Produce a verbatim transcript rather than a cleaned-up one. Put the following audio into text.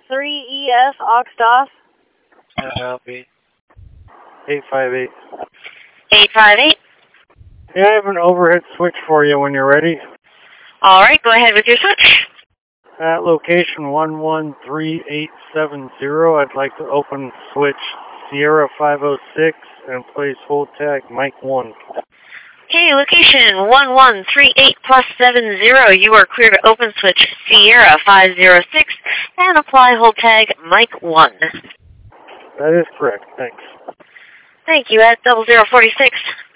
three E F, Oxdorf. That'll be eight five eight. eight five eight. Yeah, I have an overhead switch for you when you're ready. All right, go ahead with your switch. At location one one three eight seven zero, I'd like to open switch Sierra five oh six and place hold tag Mike one. Okay, location one one three eight plus seven zero. You are clear to open switch Sierra five oh six and apply hold tag Mike one. That is correct. Thanks. Thank you. At double zero forty six.